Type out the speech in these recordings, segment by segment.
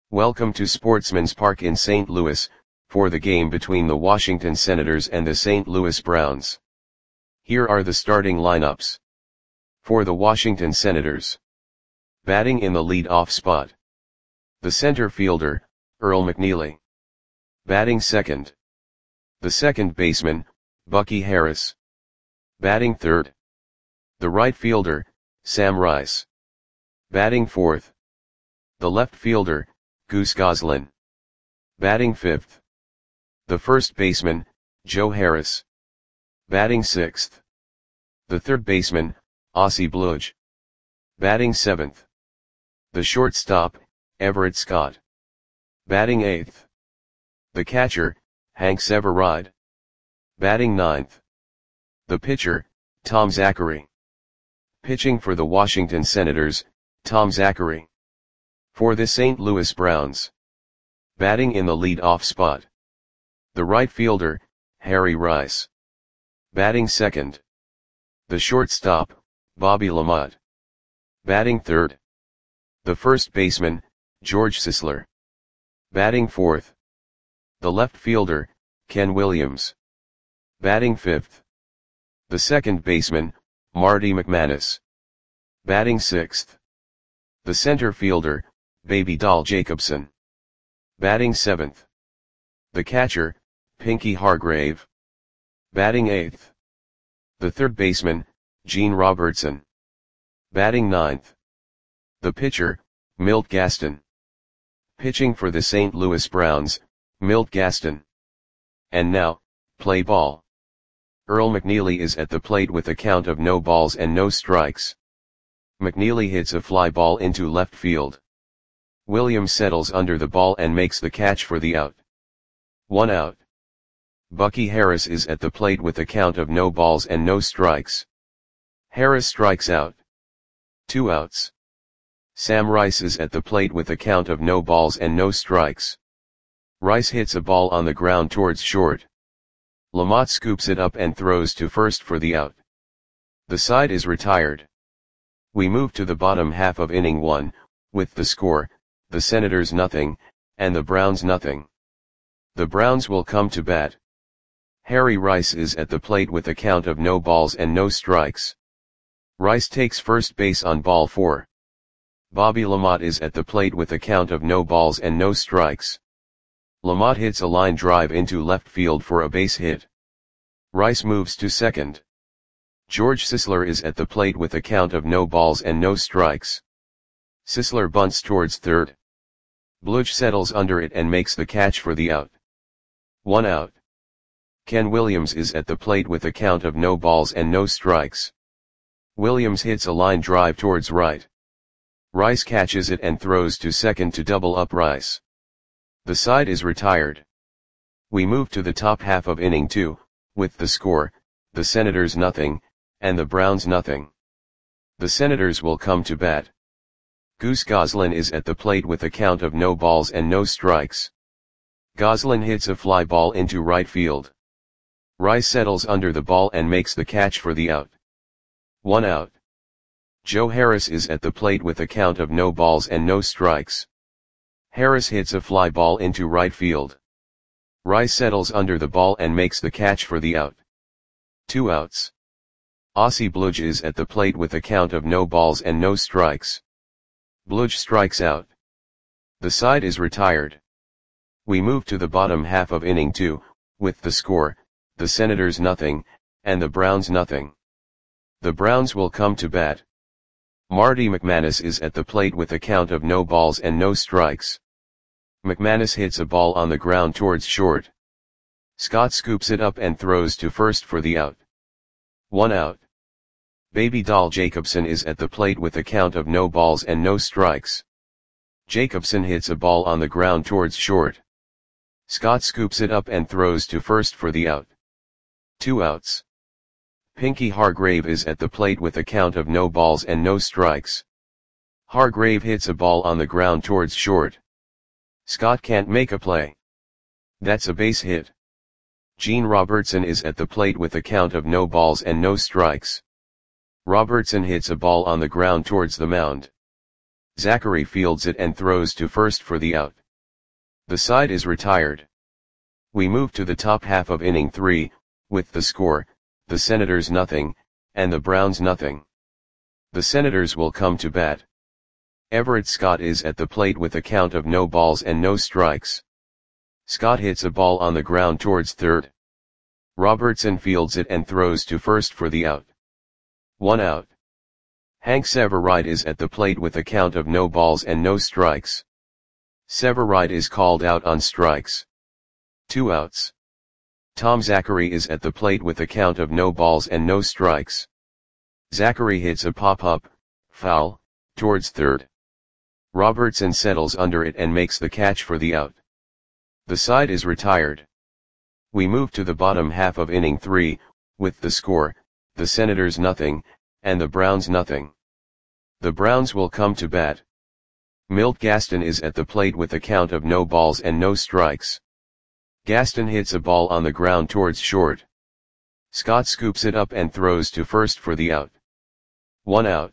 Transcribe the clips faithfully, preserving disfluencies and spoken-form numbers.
Welcome to Sportsman's Park in Saint Louis, for the game between the Washington Senators and the Saint Louis Browns. Here are the starting lineups. For the Washington Senators. Batting in the lead-off spot. The center fielder, Earl McNeely. Batting second. The second baseman, Bucky Harris. Batting third. The right fielder, Sam Rice. Batting fourth. The left fielder, Goose Goslin. Batting fifth. The first baseman, Joe Harris. Batting sixth. The third baseman, Ossie Bludge. Batting seventh. The shortstop, Everett Scott. Batting eighth. The catcher, Hank Severide. Batting ninth. The pitcher, Tom Zachary. Pitching for the Washington Senators, Tom Zachary. For the Saint Louis Browns. Batting in the lead-off spot. The right fielder, Harry Rice. Batting second. The shortstop, Bobby LaMonte. Batting third. The first baseman, George Sisler. Batting fourth. The left fielder, Ken Williams. Batting fifth. The second baseman, Marty McManus. Batting sixth. The center fielder, Baby Doll Jacobson. Batting seventh. The catcher, Pinky Hargrave. Batting eighth. The third baseman, Gene Robertson. Batting ninth. The pitcher, Milt Gaston. Pitching for the Saint Louis Browns, Milt Gaston. And now, play ball. Earl McNeely is at the plate with a count of no balls and no strikes. McNeely hits a fly ball into left field. Williams settles under the ball and makes the catch for the out. One out. Bucky Harris is at the plate with a count of no balls and no strikes. Harris strikes out. Two outs. Sam Rice is at the plate with a count of no balls and no strikes. Rice hits a ball on the ground towards short. LaMonte scoops it up and throws to first for the out. The side is retired. We move to the bottom half of inning one, with the score, the Senators nothing, and the Browns nothing. The Browns will come to bat. Harry Rice is at the plate with a count of no balls and no strikes. Rice takes first base on ball four. Bobby LaMonte is at the plate with a count of no balls and no strikes. LaMonte hits a line drive into left field for a base hit. Rice moves to second. George Sisler is at the plate with a count of no balls and no strikes. Sisler bunts towards third. Bludge settles under it and makes the catch for the out. One out. Ken Williams is at the plate with a count of no balls and no strikes. Williams hits a line drive towards right. Rice catches it and throws to second to double up Rice. The side is retired. We move to the top half of inning two, with the score, the Senators nothing, and the Browns nothing. The Senators will come to bat. Goose Goslin is at the plate with a count of no balls and no strikes. Goslin hits a fly ball into right field. Rice settles under the ball and makes the catch for the out. One out. Joe Harris is at the plate with a count of no balls and no strikes. Harris hits a fly ball into right field. Rice settles under the ball and makes the catch for the out. Two outs. Ossie Bludge is at the plate with a count of no balls and no strikes. Bludge strikes out. The side is retired. We move to the bottom half of inning two, with the score, the Senators nothing, and the Browns nothing. The Browns will come to bat. Marty McManus is at the plate with a count of no balls and no strikes. McManus hits a ball on the ground towards short. Scott scoops it up and throws to first for the out. One out. Baby Doll Jacobson is at the plate with a count of no balls and no strikes. Jacobson hits a ball on the ground towards short. Scott scoops it up and throws to first for the out. Two outs. Pinky Hargrave is at the plate with a count of no balls and no strikes. Hargrave hits a ball on the ground towards short. Scott can't make a play. That's a base hit. Gene Robertson is at the plate with a count of no balls and no strikes. Robertson hits a ball on the ground towards the mound. Zachary fields it and throws to first for the out. The side is retired. We move to the top half of inning three, with the score, the Senators nothing, and the Browns nothing. The Senators will come to bat. Everett Scott is at the plate with a count of no balls and no strikes. Scott hits a ball on the ground towards third. Robertson fields it and throws to first for the out. One out. Hank Severide is at the plate with a count of no balls and no strikes. Severide is called out on strikes. Two outs. Tom Zachary is at the plate with a count of no balls and no strikes. Zachary hits a pop-up, foul, towards third. Robertson settles under it and makes the catch for the out. The side is retired. We move to the bottom half of inning three, with the score, the Senators nothing, and the Browns nothing. The Browns will come to bat. Milt Gaston is at the plate with a count of no balls and no strikes. Gaston hits a ball on the ground towards short. Scott scoops it up and throws to first for the out. One out.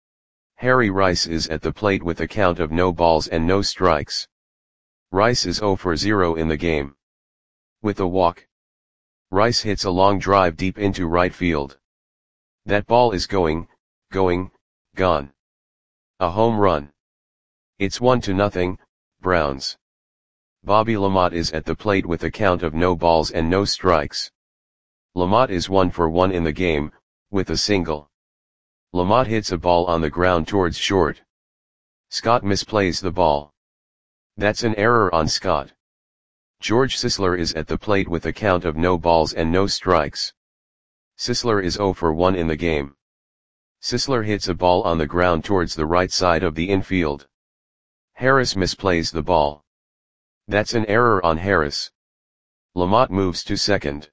Harry Rice is at the plate with a count of no balls and no strikes. Rice is zero for zero in the game. With a walk, Rice hits a long drive deep into right field. That ball is going, going, gone. A home run. It's one to nothing, Browns. Bobby Lamotte is at the plate with a count of no balls and no strikes. Lamotte is one for one in the game, with a single. Lamotte hits a ball on the ground towards short. Scott misplays the ball. That's an error on Scott. George Sisler is at the plate with a count of no balls and no strikes. Sisler is zero for one in the game. Sisler hits a ball on the ground towards the right side of the infield. Harris misplays the ball. That's an error on Harris. Lamotte moves to second.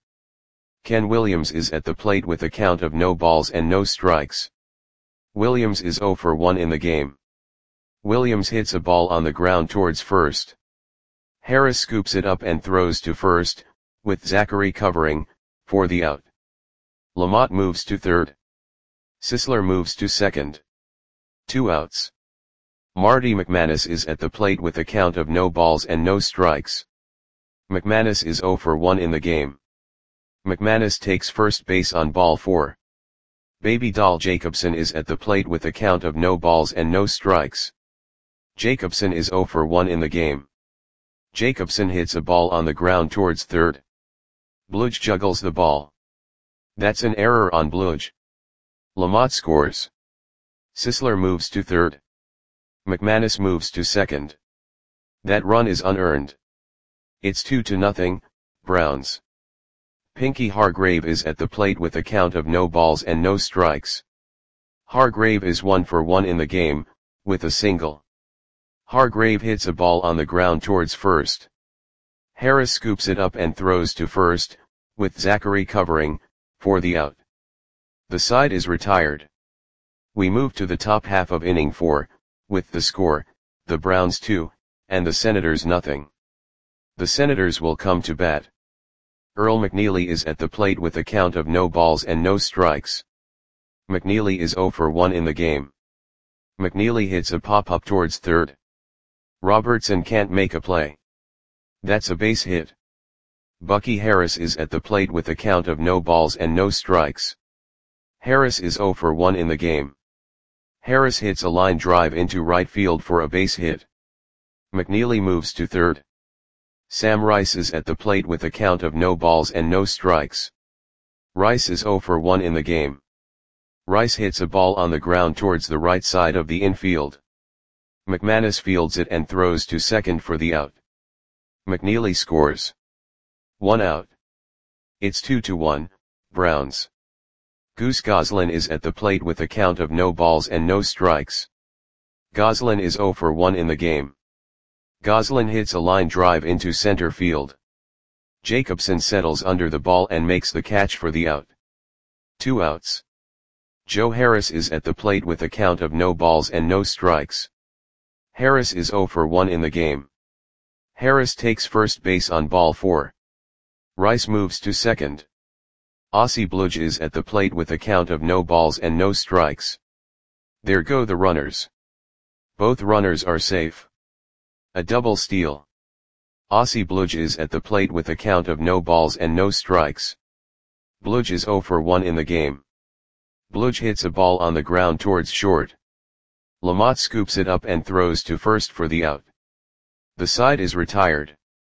Ken Williams is at the plate with a count of no balls and no strikes. Williams is zero for one in the game. Williams hits a ball on the ground towards first. Harris scoops it up and throws to first, with Zachary covering, for the out. Lamotte moves to third. Sisler moves to second. Two outs. Marty McManus is at the plate with a count of no balls and no strikes. McManus is zero for one in the game. McManus takes first base on ball four. Baby Doll Jacobson is at the plate with a count of no balls and no strikes. Jacobson is zero for one in the game. Jacobson hits a ball on the ground towards third. Bludge juggles the ball. That's an error on Bludge. Lamotte scores. Sisler moves to third. McManus moves to second. That run is unearned. It's two to nothing, Browns. Pinky Hargrave is at the plate with a count of no balls and no strikes. Hargrave is one for one in the game, with a single. Hargrave hits a ball on the ground towards first. Harris scoops it up and throws to first, with Zachary covering, for the out. The side is retired. We move to the top half of inning four, with the score, the Browns two, and the Senators nothing. The Senators will come to bat. Earl McNeely is at the plate with a count of no balls and no strikes. McNeely is zero for one in the game. McNeely hits a pop-up towards third. Robertson can't make a play. That's a base hit. Bucky Harris is at the plate with a count of no balls and no strikes. Harris is zero for one in the game. Harris hits a line drive into right field for a base hit. McNeely moves to third. Sam Rice is at the plate with a count of no balls and no strikes. Rice is zero for one in the game. Rice hits a ball on the ground towards the right side of the infield. McManus fields it and throws to second for the out. McNeely scores. One out. It's two to one, Browns. Goose Goslin is at the plate with a count of no balls and no strikes. Goslin is zero for one in the game. Goslin hits a line drive into center field. Jacobson settles under the ball and makes the catch for the out. Two outs. Joe Harris is at the plate with a count of no balls and no strikes. Harris is zero for one in the game. Harris takes first base on ball four. Rice moves to second. Ossie Bludge is at the plate with a count of no balls and no strikes. There go the runners. Both runners are safe. A double steal. Aussie Bludge is at the plate with a count of no balls and no strikes. Bludge is zero for one in the game. Bludge hits a ball on the ground towards short. Lamotte scoops it up and throws to first for the out. The side is retired.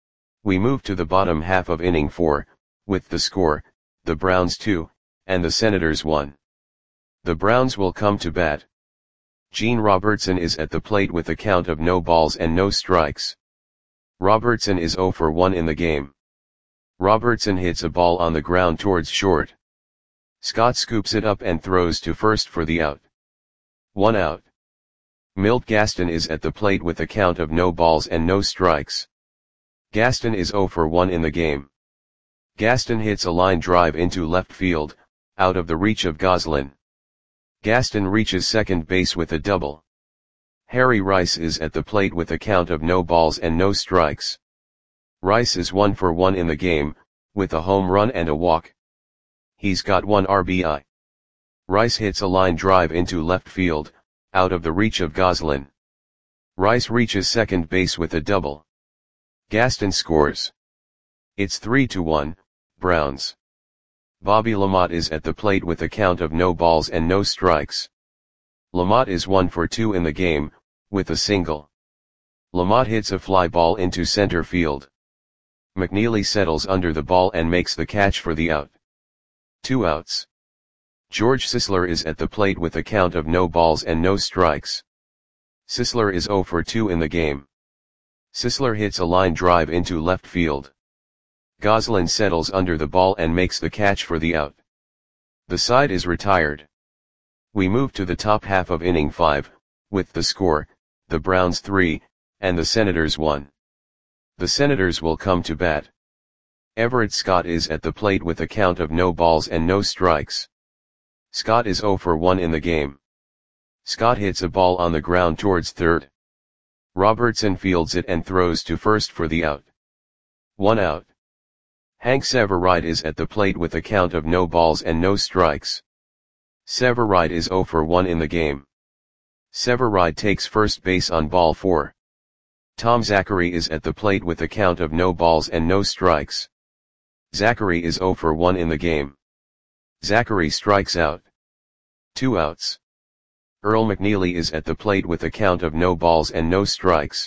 We move to the bottom half of inning four, with the score, the Browns two, and the Senators one. The Browns will come to bat. Gene Robertson is at the plate with a count of no balls and no strikes. Robertson is zero for one in the game. Robertson hits a ball on the ground towards short. Scott scoops it up and throws to first for the out. One out. Milt Gaston is at the plate with a count of no balls and no strikes. Gaston is zero for one in the game. Gaston hits a line drive into left field, out of the reach of Goslin. Gaston reaches second base with a double. Harry Rice is at the plate with a count of no balls and no strikes. Rice is one for one in the game, with a home run and a walk. He's got one R B I. Rice hits a line drive into left field, out of the reach of Goslin. Rice reaches second base with a double. Gaston scores. It's three to one, Browns. Bobby Lamotte is at the plate with a count of no balls and no strikes. Lamotte is one for two in the game, with a single. Lamotte hits a fly ball into center field. McNeely settles under the ball and makes the catch for the out. Two outs. George Sisler is at the plate with a count of no balls and no strikes. Sisler is zero for two in the game. Sisler hits a line drive into left field. Goslin settles under the ball and makes the catch for the out. The side is retired. We move to the top half of inning five, with the score, the Browns three, and the Senators one. The Senators will come to bat. Everett Scott is at the plate with a count of no balls and no strikes. Scott is zero for one in the game. Scott hits a ball on the ground towards third. Robertson fields it and throws to first for the out. One out. Hank Severide is at the plate with a count of no balls and no strikes. Severide is zero for one in the game. Severide takes first base on ball four. Tom Zachary is at the plate with a count of no balls and no strikes. Zachary is zero for one in the game. Zachary strikes out. Two outs. Earl McNeely is at the plate with a count of no balls and no strikes.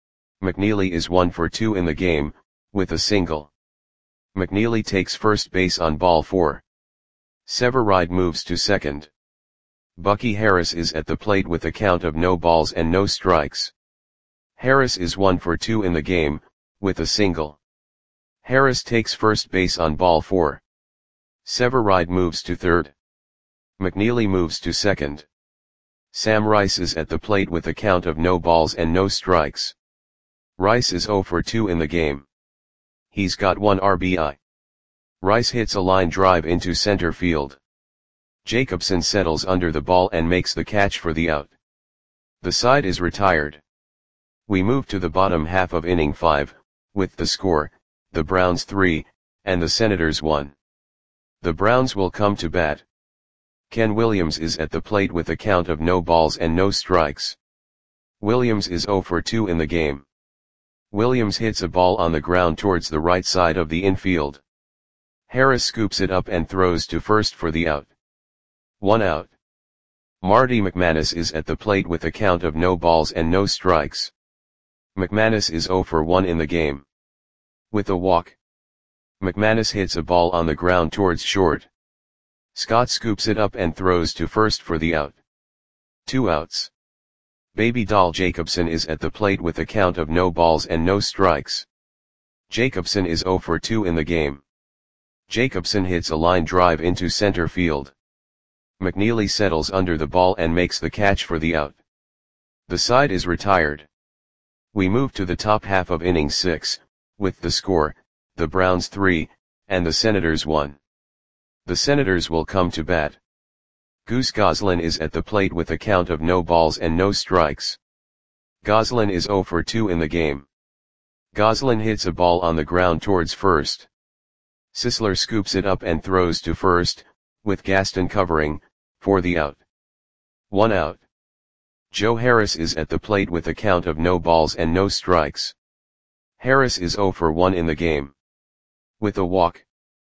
McNeely is one for two in the game, with a single. McNeely takes first base on ball four. Severide moves to second. Bucky Harris is at the plate with a count of no balls and no strikes. Harris is one for two in the game, with a single. Harris takes first base on ball four. Severide moves to third. McNeely moves to second. Sam Rice is at the plate with a count of no balls and no strikes. Rice is zero for two in the game. He's got one R B I. Rice hits a line drive into center field. Jacobson settles under the ball and makes the catch for the out. The side is retired. We move to the bottom half of inning five, with the score, the Browns three, and the Senators one. The Browns will come to bat. Ken Williams is at the plate with a count of no balls and no strikes. Williams is zero for two in the game. Williams hits a ball on the ground towards the right side of the infield. Harris scoops it up and throws to first for the out. One out. Marty McManus is at the plate with a count of no balls and no strikes. McManus is zero for one in the game. With a walk. McManus hits a ball on the ground towards short. Scott scoops it up and throws to first for the out. Two outs. Baby Doll Jacobson is at the plate with a count of no balls and no strikes. Jacobson is zero for two in the game. Jacobson hits a line drive into center field. McNeely settles under the ball and makes the catch for the out. The side is retired. We move to the top half of inning six, with the score, the Browns three, and the Senators one. The Senators will come to bat. Goose Goslin is at the plate with a count of no balls and no strikes. Goslin is zero for two in the game. Goslin hits a ball on the ground towards first. Sisler scoops it up and throws to first, with Gaston covering, for the out. One out. Joe Harris is at the plate with a count of no balls and no strikes. Harris is zero for one in the game. With a walk.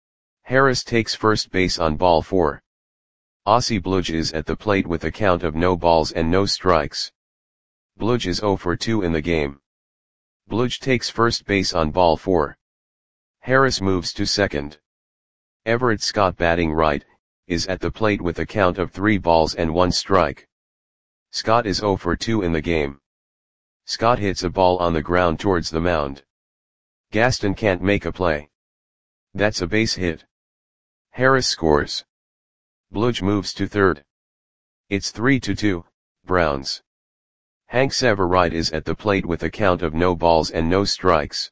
Harris takes first base on ball four. Aussie Bludge is at the plate with a count of no balls and no strikes. Bludge is zero for two in the game. Bludge takes first base on ball four. Harris moves to second. Everett Scott, batting right, is at the plate with a count of three balls and one strike. Scott is zero for two in the game. Scott hits a ball on the ground towards the mound. Gaston can't make a play. That's a base hit. Harris scores. Bludge moves to third. It's three to two, Browns. Hank Severide is at the plate with a count of no balls and no strikes.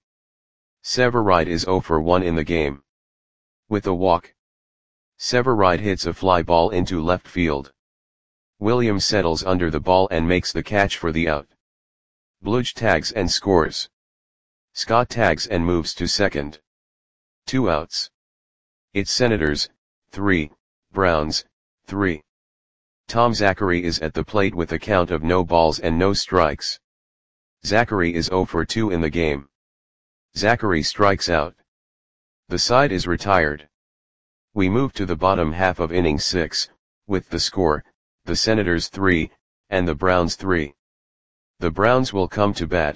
Severide is zero for one in the game. With a walk. Severide hits a fly ball into left field. Williams settles under the ball and makes the catch for the out. Bludge tags and scores. Scott tags and moves to second. Two outs. It's Senators, three, Browns, three. Tom Zachary is at the plate with a count of no balls and no strikes. Zachary is zero for two in the game. Zachary strikes out. The side is retired. We move to the bottom half of inning six, with the score, the Senators three, and the Browns three. The Browns will come to bat.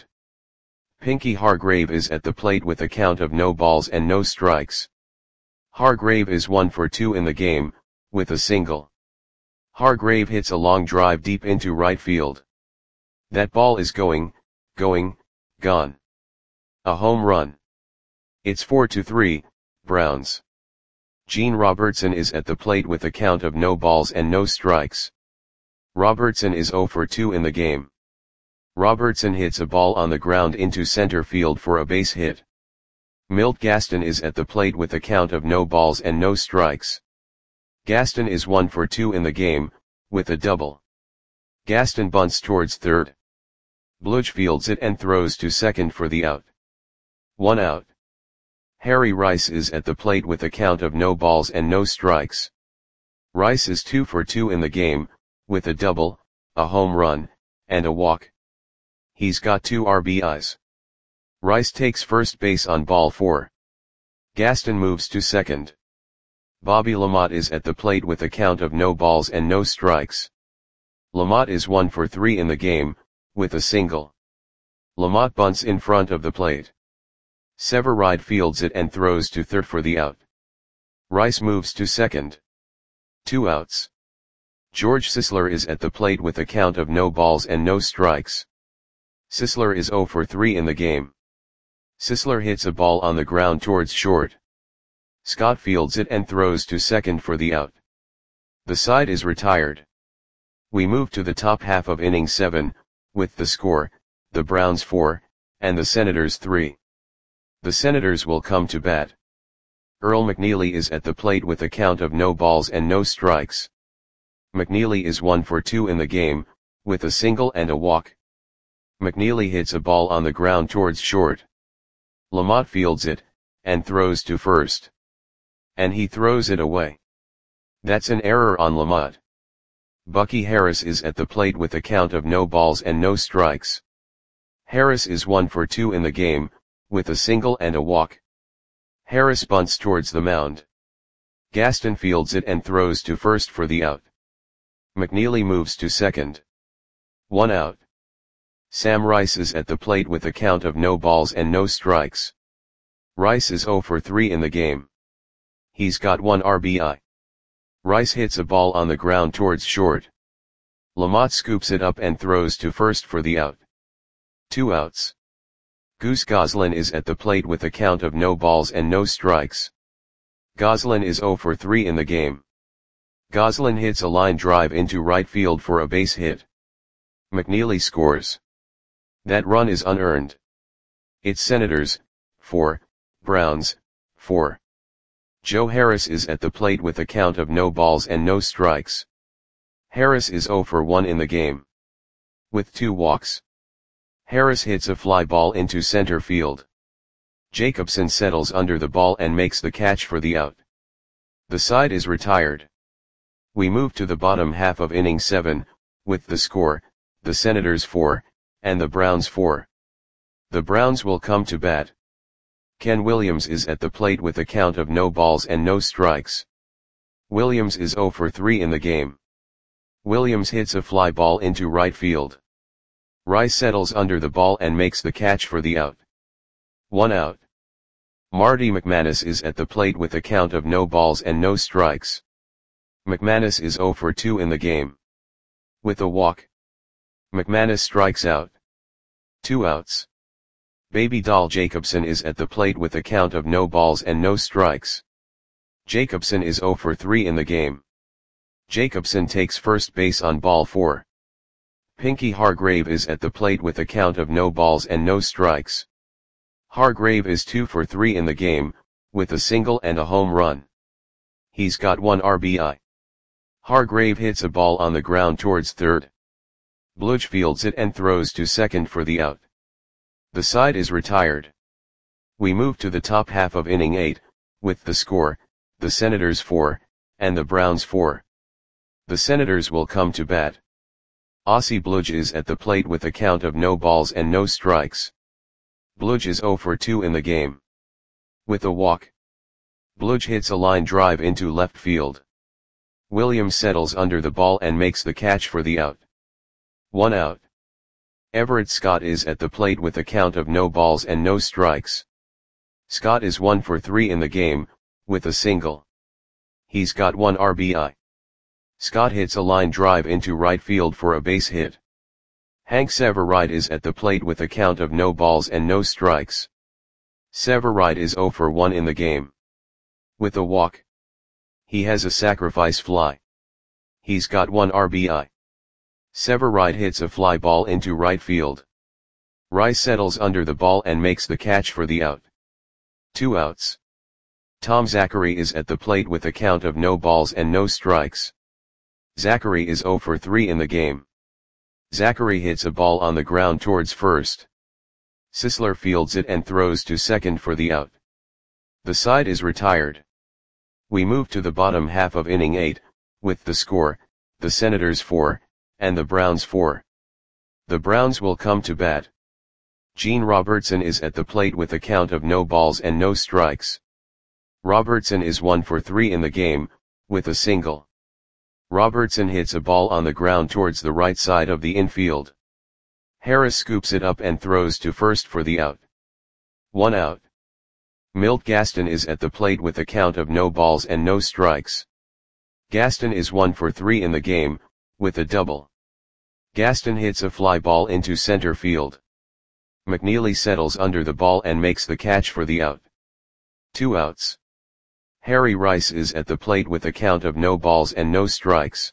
Pinky Hargrave is at the plate with a count of no balls and no strikes. Hargrave is one for two in the game, with a single. Hargrave hits a long drive deep into right field. That ball is going, going, gone. A home run. It's four to three, Browns. Gene Robertson is at the plate with a count of no balls and no strikes. Robertson is zero for two in the game. Robertson hits a ball on the ground into center field for a base hit. Milt Gaston is at the plate with a count of no balls and no strikes. Gaston is one for two in the game, with a double. Gaston bunts towards third. Bludge fields it and throws to second for the out. One out. Harry Rice is at the plate with a count of no balls and no strikes. Rice is two for two in the game, with a double, a home run, and a walk. He's got two R B Is. Rice takes first base on ball four. Gaston moves to second. Bobby Lamotte is at the plate with a count of no balls and no strikes. Lamotte is one for three in the game, with a single. Lamotte bunts in front of the plate. Severide fields it and throws to third for the out. Rice moves to second. Two outs. George Sisler is at the plate with a count of no balls and no strikes. Sisler is zero for three in the game. Sisler hits a ball on the ground towards short. Scott fields it and throws to second for the out. The side is retired. We move to the top half of inning seven, with the score, the Browns four, and the Senators three. The Senators will come to bat. Earl McNeely is at the plate with a count of no balls and no strikes. McNeely is one for two in the game, with a single and a walk. McNeely hits a ball on the ground towards short. Lamotte fields it, and throws to first. And he throws it away. That's an error on Lamotte. Bucky Harris is at the plate with a count of no balls and no strikes. Harris is one for two in the game, with a single and a walk. Harris bunts towards the mound. Gaston fields it and throws to first for the out. McNeely moves to second. One out. Sam Rice is at the plate with a count of no balls and no strikes. Rice is zero for three in the game. He's got one R B I. Rice hits a ball on the ground towards short. Lamotte scoops it up and throws to first for the out. Two outs. Goose Goslin is at the plate with a count of no balls and no strikes. Goslin is zero for three in the game. Goslin hits a line drive into right field for a base hit. McNeely scores. That run is unearned. It's Senators, four, Browns, four. Joe Harris is at the plate with a count of no balls and no strikes. Harris is zero for one in the game. With two walks. Harris hits a fly ball into center field. Jacobson settles under the ball and makes the catch for the out. The side is retired. We move to the bottom half of inning seven, with the score, the Senators four, and the Browns four. The Browns will come to bat. Ken Williams is at the plate with a count of no balls and no strikes. Williams is zero for three in the game. Williams hits a fly ball into right field. Rice settles under the ball and makes the catch for the out. One out. Marty McManus is at the plate with a count of no balls and no strikes. McManus is zero for two in the game. With a walk, McManus strikes out. Two outs. Baby Doll Jacobson is at the plate with a count of no balls and no strikes. Jacobson is zero for three in the game. Jacobson takes first base on ball four. Pinky Hargrave is at the plate with a count of no balls and no strikes. Hargrave is two for three in the game, with a single and a home run. He's got one R B I. Hargrave hits a ball on the ground towards third. Bludge fields it and throws to second for the out. The side is retired. We move to the top half of inning eight, with the score, the Senators four, and the Browns four. The Senators will come to bat. Ossie Bludge is at the plate with a count of no balls and no strikes. Bludge is zero for two in the game. With a walk, Bludge hits a line drive into left field. Williams settles under the ball and makes the catch for the out. One out. Everett Scott is at the plate with a count of no balls and no strikes. Scott is one for three in the game, with a single. He's got one R B I. Scott hits a line drive into right field for a base hit. Hank Severide is at the plate with a count of no balls and no strikes. Severide is zero for one in the game. With a walk, he has a sacrifice fly. He's got one R B I. Severide hits a fly ball into right field. Rice settles under the ball and makes the catch for the out. Two outs. Tom Zachary is at the plate with a count of no balls and no strikes. Zachary is zero for three in the game. Zachary hits a ball on the ground towards first. Sisler fields it and throws to second for the out. The side is retired. We move to the bottom half of inning eight, with the score, the Senators four, and the Browns four. The Browns will come to bat. Gene Robertson is at the plate with a count of no balls and no strikes. Robertson is one for three in the game, with a single. Robertson hits a ball on the ground towards the right side of the infield. Harris scoops it up and throws to first for the out. One out. Milt Gaston is at the plate with a count of no balls and no strikes. Gaston is one for three in the game, with a double. Gaston hits a fly ball into center field. McNeely settles under the ball and makes the catch for the out. Two outs. Harry Rice is at the plate with a count of no balls and no strikes.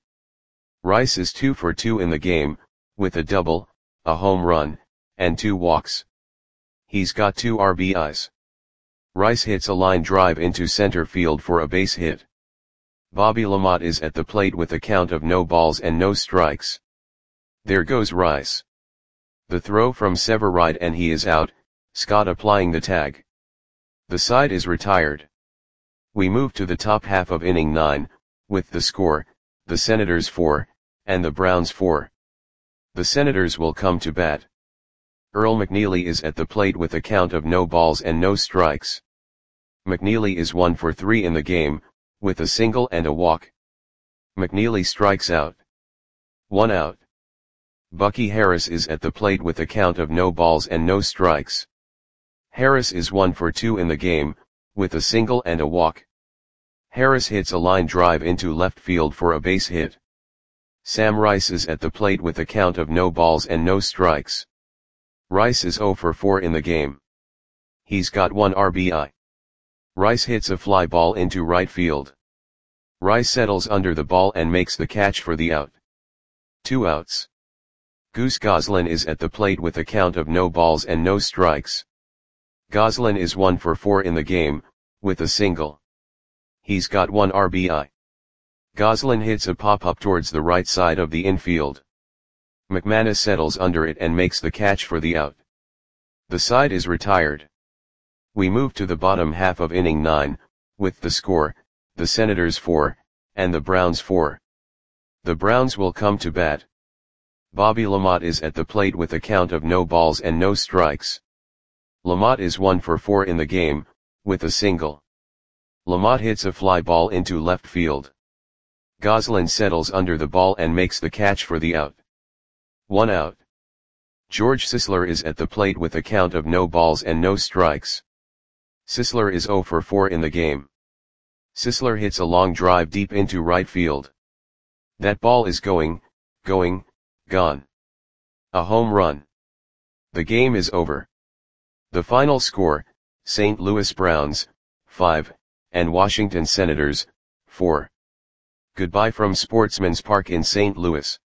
Rice is two for two in the game, with a double, a home run, and two walks. He's got two R B Is. Rice hits a line drive into center field for a base hit. Bobby Lamotte is at the plate with a count of no balls and no strikes. There goes Rice. The throw from Severide and he is out, Scott applying the tag. The side is retired. We move to the top half of inning nine, with the score, the Senators four, and the Browns four. The Senators will come to bat. Earl McNeely is at the plate with a count of no balls and no strikes. McNeely is one for three in the game, with a single and a walk. McNeely strikes out. One out. Bucky Harris is at the plate with a count of no balls and no strikes. Harris is one for two in the game, with a single and a walk. Harris hits a line drive into left field for a base hit. Sam Rice is at the plate with a count of no balls and no strikes. Rice is zero for four in the game. He's got one R B I. Rice hits a fly ball into right field. Rice settles under the ball and makes the catch for the out. Two outs. Goose Goslin is at the plate with a count of no balls and no strikes. Goslin is one for four in the game, with a single. He's got one R B I. Goslin hits a pop-up towards the right side of the infield. McManus settles under it and makes the catch for the out. The side is retired. We move to the bottom half of inning nine, with the score, the Senators four, and the Browns four. The Browns will come to bat. Bobby LaMotte is at the plate with a count of no balls and no strikes. LaMotte is one for four in the game, with a single. LaMotte hits a fly ball into left field. Gonsolin settles under the ball and makes the catch for the out. One out. George Sisler is at the plate with a count of no balls and no strikes. Sisler is zero for four in the game. Sisler hits a long drive deep into right field. That ball is going, going, gone. A home run. The game is over. The final score, Saint Louis Browns, five, and Washington Senators, four. Goodbye from Sportsman's Park in Saint Louis.